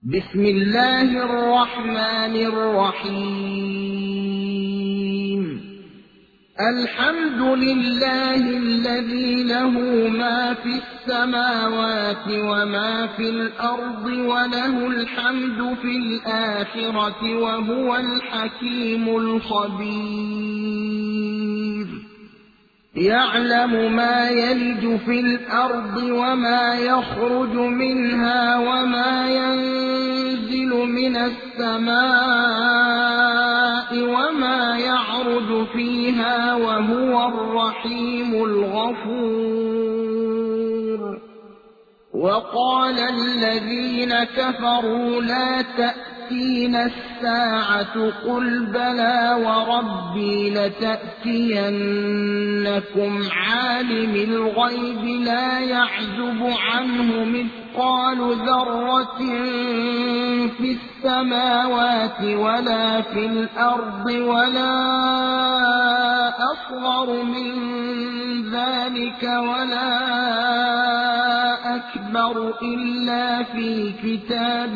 بسم الله الرحمن الرحيم. الحمد لله الذي له ما في السماوات وما في الأرض وله الحمد في الآخرة وهو الحكيم الخبير. يعلم ما يلج في الأرض وما يخرج منها وما ينزل من السماء وما يعرج فيها وهو الرحيم الغفور. وقال الذين كفروا لا تأتينا الساعة قل بلى وربي لتأتينكم عالم الغيب لا يعزب عنه مثقال ذرة في السماوات ولا في الأرض ولا أصغر من ذلك ولا أكبر إلا في كتاب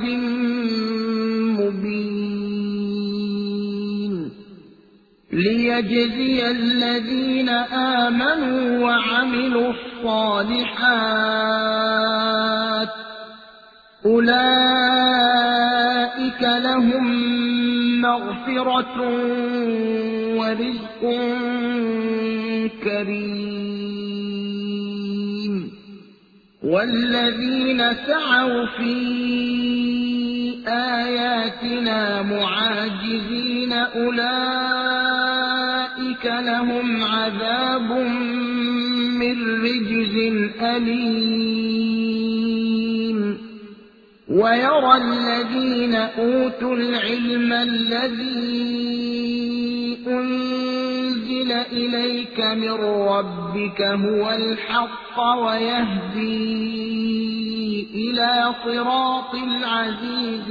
مبين. ليجزي الذين آمنوا وعملوا الصالحات أولئك لهم مغفرة ورزق كريم. والذين سعوا في آياتنا معاجزين أولئك لهم عذاب من رجز أليم. ويرى الذين أوتوا العلم الذي أنزل إليك من ربك هو الحق ويهدي إلى صراط العزيز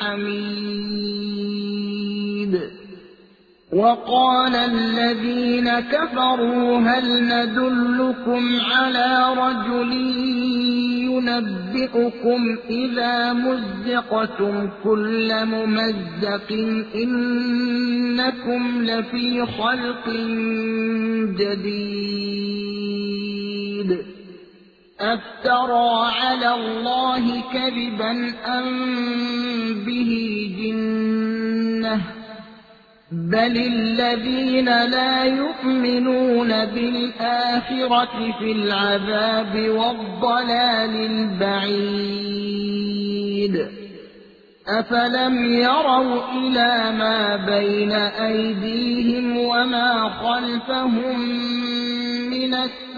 الحميد. وقال الذين كفروا هل ندلكم على رجل ينبئكم إذا مزقتم كل ممزق إنكم لفي خلق جديد. أفترى على الله كذبا أم به جنة بل الذين لا يؤمنون بالآخرة في العذاب والضلال البعيد. أفلم يروا إلى ما بين أيديهم وما خلفهم من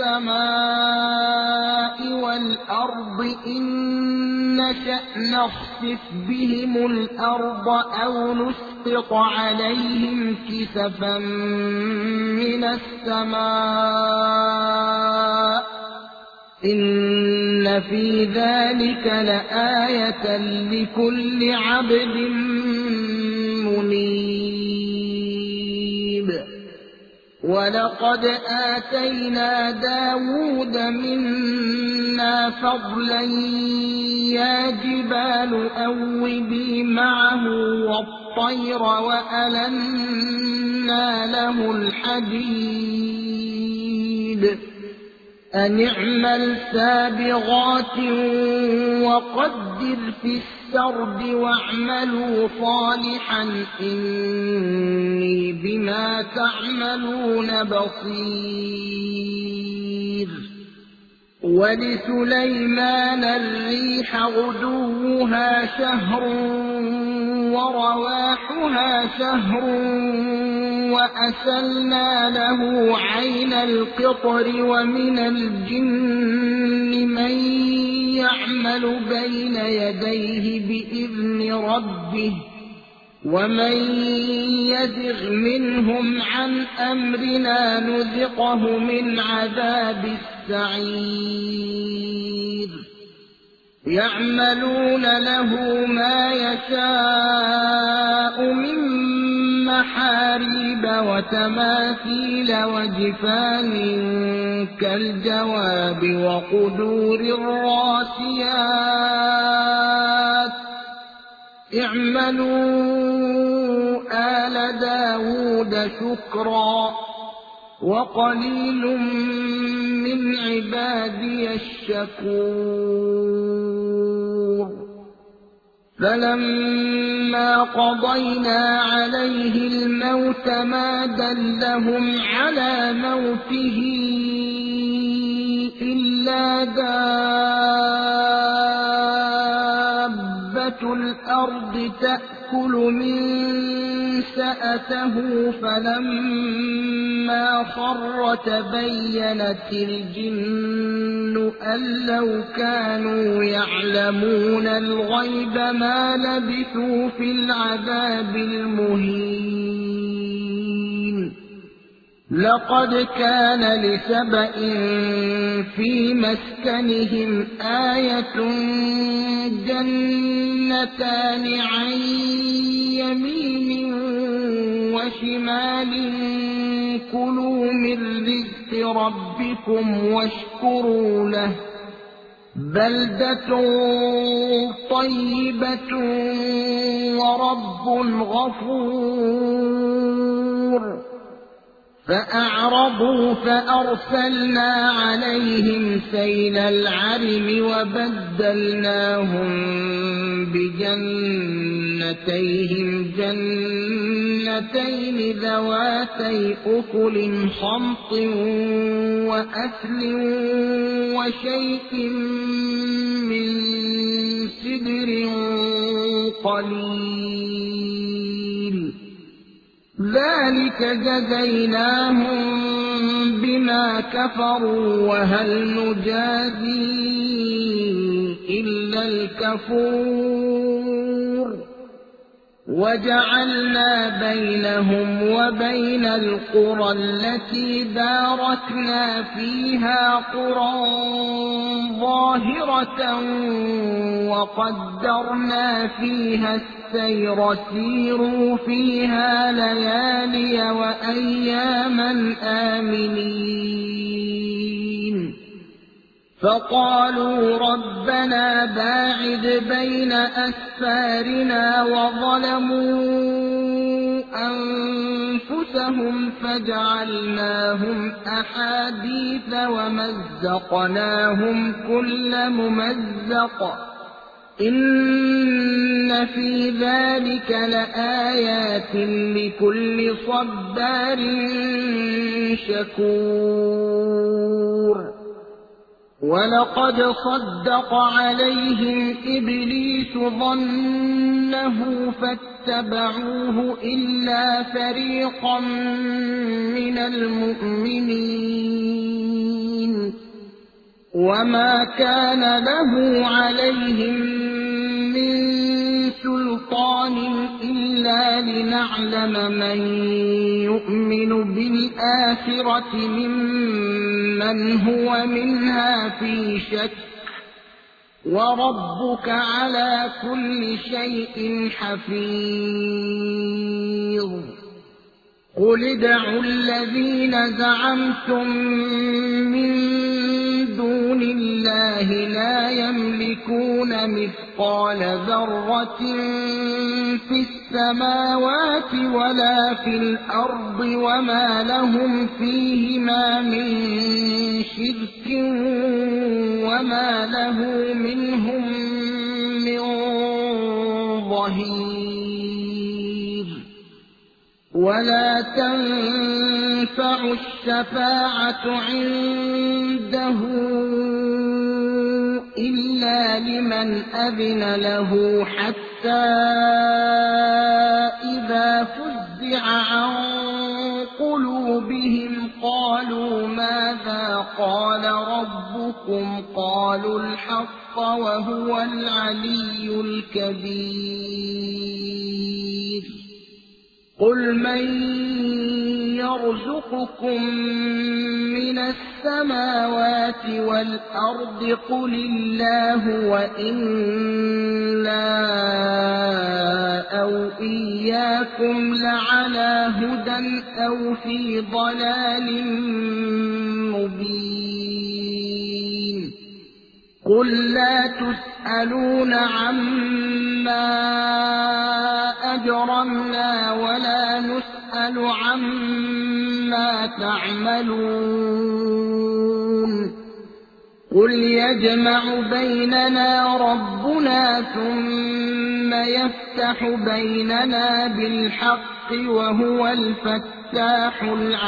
السماء والأرض إن نشأ نخسف بهم الأرض أو نسقط عليهم كسفا من السماء إن في ذلك لآية لكل عبد منيب. ولقد آتينا داود منا فضلا يا جبال أوبي معه والطير وألنا له الحديد أن اعمل سابغات وقدر في السرد واعملوا صالحا إني بما تعملون بصير. ولسليمان الريح غدوها شهر ورواحها شهر وأسلنا له عين القطر ومن الجن من يعمل بين يديه بإذن ربه ومن يزغ منهم عن أمرنا نذقه من عذاب السعير. يعملون له ما يشاء من محاريب وتماثيل وجفان كالجواب وقدور الراسيات اعملوا آل داود شكرا وقليل من عبادي الشكور فلما قضينا عليه الموت ما دلهم على موته إلا دابة الأرض تأكل من سأته فلما خر تبينت الجن أن لو كانوا يعلمون الغيب ما لبثوا في العذاب المهين لقد كان لسبإ في مسكنهم آية جنتان عن يمين وشمال كلوا من رزق ربكم واشكروا له بلدة طيبة ورب غفور فأعرضوا فأرسلنا عليهم سيل العرم وبدلناهم بجنتيهم جنتين ذواتي أكل خمط وأثل وشيء من سدر قليل ذلك جزيناهم بما كفروا وهل نجازي إلا الكفور وجعلنا بينهم وبين القرى التي باركنا فيها قرى ظاهرة وقدرنا فيها السير سيروا فيها ليالي وأياما آمنين فقالوا ربنا باعد بين أسفارنا وظلموا أنفسهم فجعلناهم أحاديث ومزقناهم كل ممزق إن في ذلك لآيات لكل صبار شكور ولقد صدق عليهم إبليس ظنه فاتبعوه إلا فريقا من المؤمنين وما كان له عليهم من سلطان إلا لنعلم من يؤمن بالآخرة ممن هو منها في شك وربك على كل شيء حفيظ قل ادعوا الذين زعمتم من دون الله لا يملكون مثقال ذرة في السماوات ولا في الأرض وما لهم فيهما من شرك وما له منهم من ظهير ولا تنفع الشفاعة عنده إلا لمن أذن له حتى إذا فزع عن قلوبهم قالوا ماذا قال ربكم قالوا الحق وهو العلي الكبير قل من يرزقكم من السماوات والأرض قل الله وإنا أو إياكم لعلى هدى أو في ضلال مبين قل لا تسألون عما أجرمنا ولا نسأل عما تعملون قل يجمع بيننا ربنا ثم يفتح بيننا بالحق وهو الفتاح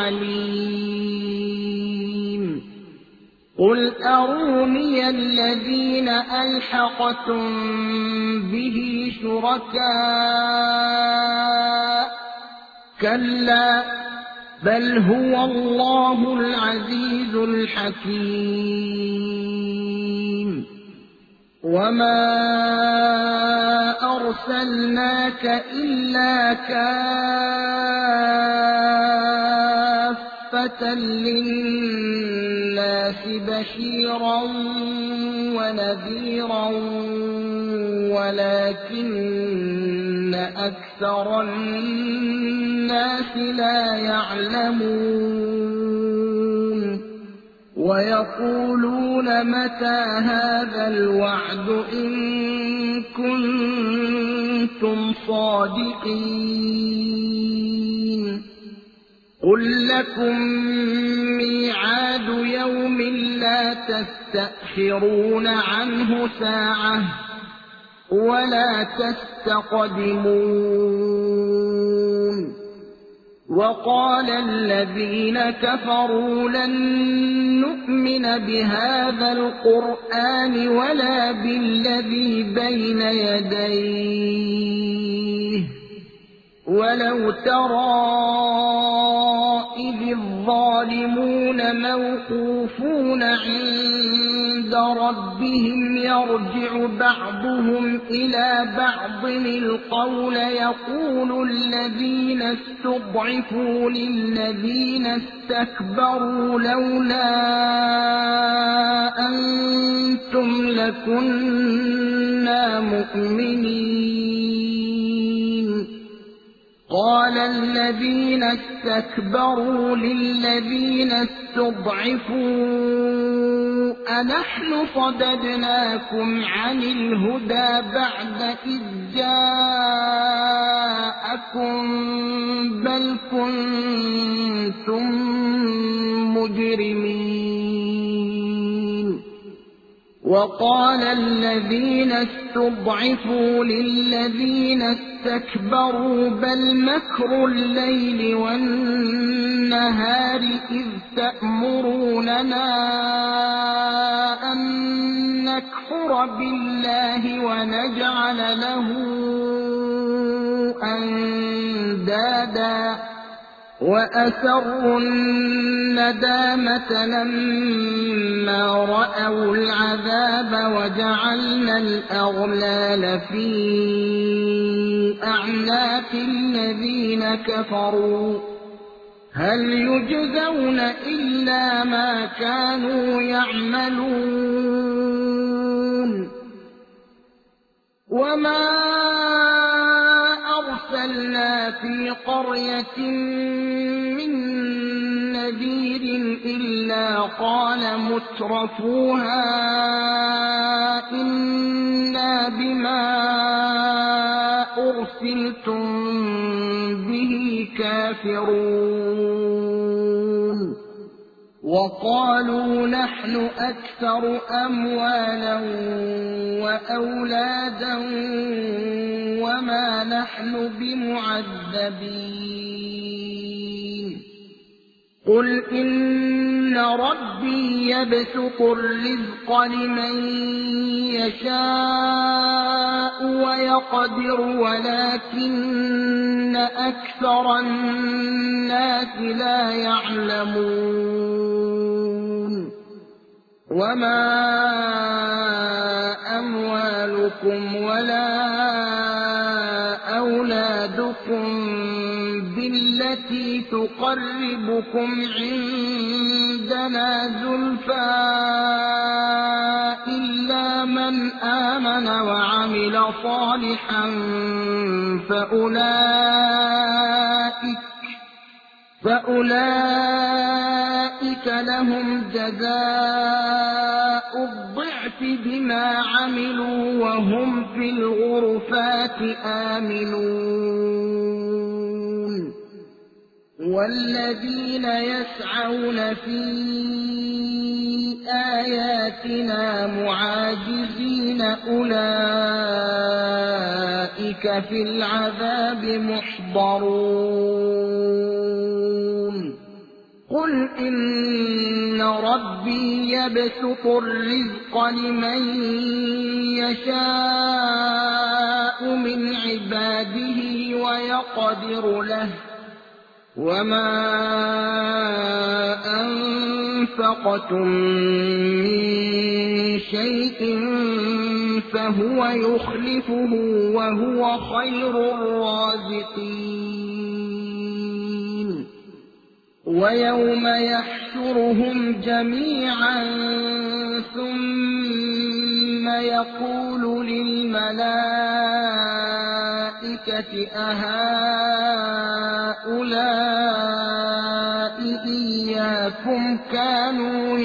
العليم قل أروني الذين ألحقتم به شركاء كلا بل هو الله العزيز الحكيم وما أرسلناك إلا كافة للناس بشيرا ونذيرا ولكن أكثر الناس لا يعلمون ويقولون متى هذا الوعد إن كنتم صادقين قل لكم ميعاد يوم لا تستأخرون عنه ساعة ولا تستقدمون وقال الذين كفروا لن نؤمن بهذا القرآن ولا بالذي بين يديه ولو ترى إذ الظالمون موقوفون عند ربهم يرجع بعضهم إلى بعض القول يقول الذين استضعفوا للذين استكبروا لولا أنتم لكنا مؤمنين قال الذين استكبروا للذين استضعفوا أنحن صددناكم عن الهدى بعد إذ جاءكم بل كنتم مجرمين وقال الذين استضعفوا للذين استكبروا بل مكر الليل والنهار إذ تأمروننا أن نكفر بالله ونجعل له أندادا وأسروا الندامة لما رأوا العذاب وجعلنا الأغلال في أعناق الذين كفروا هل يجزون إلا ما كانوا يعملون وما أرسلنا في قرية من نذير إلا قال مترفوها إنا بما أرسلتم به كافرون وقالوا نحن أكثر أموالا وأولادا وما نحن بمعذبين قل إن ربي يبسط الرزق لمن يشاء ويقدر ولكن أكثر الناس لا يعلمون وما أموالكم ولا أولادكم بالتي تقربكم عندنا زلفى إلا من آمن وعمل صالحا فأولئك لهم جزاء الضعف بما عملوا وهم في الغرفات آمنون والذين يسعون في آياتنا معاجزين أولئك في العذاب محضرون قل إن ربي يبسط الرزق لمن يشاء من عباده ويقدر له وما أنفقتم من شيء فهو يخلفه وهو خير الرازقين ويوم يحشرهم جميعا ثم يقول للملائكة أهؤلاء إياكم كانوا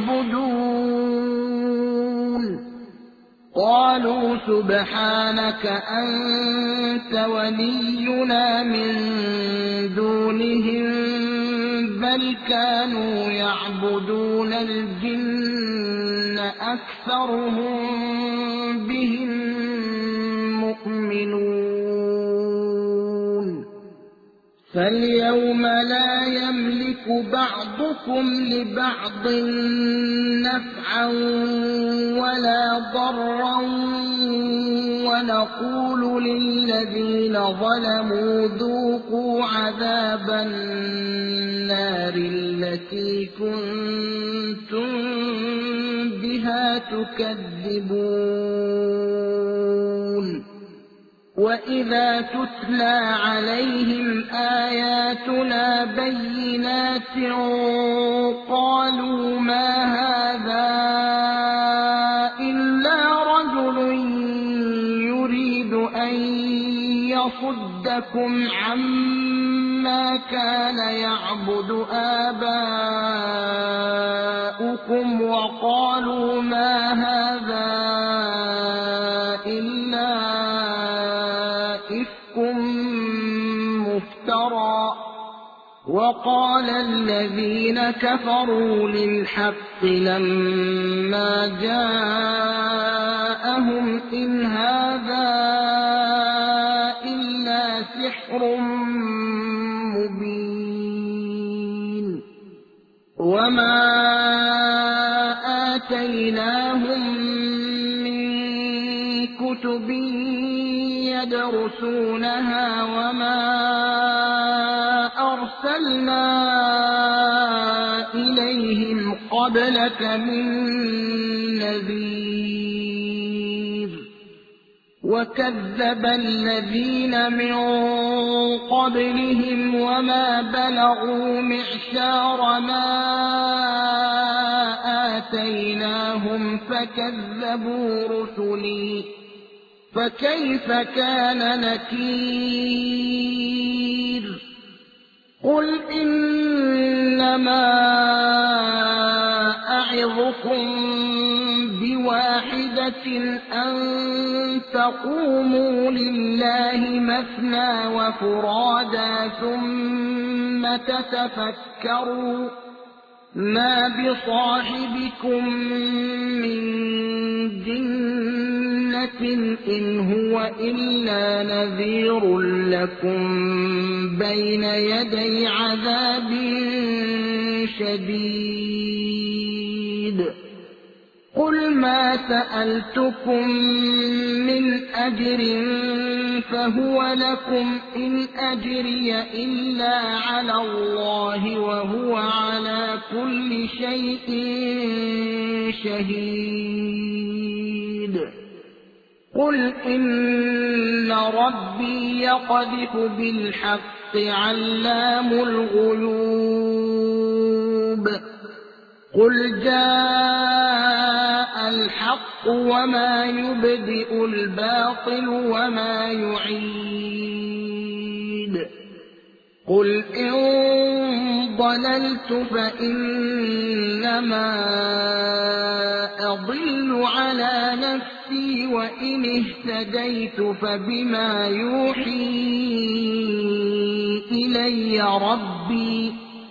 يعبدون قالوا سبحانك أنت ولينا من دونهم بل كانوا يعبدون الجن أكثرهم بهم مؤمنون فاليوم لا يملك بعضكم لبعض نفعا ولا ضرا ونقول للذين ظلموا ذوقوا عذاب النار التي كنتم بها تكذبون وإذا تتلى عليهم آياتنا بينات قالوا ما هذا إلا رجل يريد أن يصدكم عما كان يعبد آباؤكم وقالوا ما هذا إلا إفك مفترى وقال الذين كفروا للحق لما جاءهم إن هذا إلا سحر مبين وما آتيناهم من كتب يدرسونها وما أرسلنا إليهم قبلك من نذير وكذب الذين من قبلهم وما بلغوا معشار ما آتيناهم فكذبوا رسلي فكيف كان نكير قل إنما أعظكم بواحدة أن تقوموا لله مثنى وفرادا ثم تتفكروا ما بصاحبكم من جنة إن هو إلا نذير لكم بين يدي عذاب شديد قل ما سألتكم من أجر فهو لكم إن أجري إلا على الله وهو على كل شيء شهيد قل إن ربي يقذف بالحق علام الغيوب قل جاء الحق وما يبدئ الباطل وما يعيد قل إن ضللت فإنما أضل على نفسي وإن اهتديت فبما يوحي إلي ربي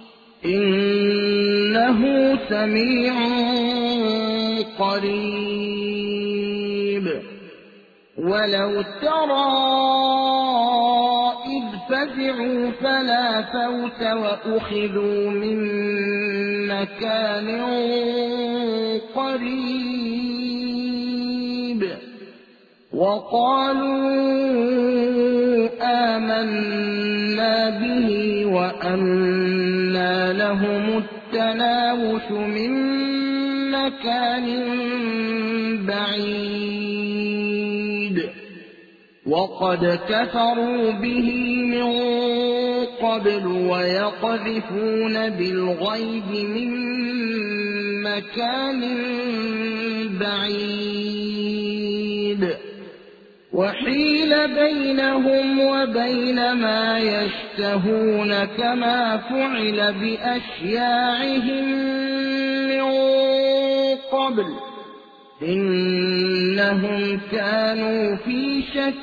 إنه سميع قريب ولو ترى إذ فزعوا فلا فوت وأخذوا من مكان قريب وقالوا آمنا به وأنى لهم التناوش من مكان بعيد وقد كفروا به من قبل ويقذفون بالغيب من مكان بعيد وحيل بينهم وبين ما يشتهون كما فعل بأشياعهم من قبل إنهم كانوا في شك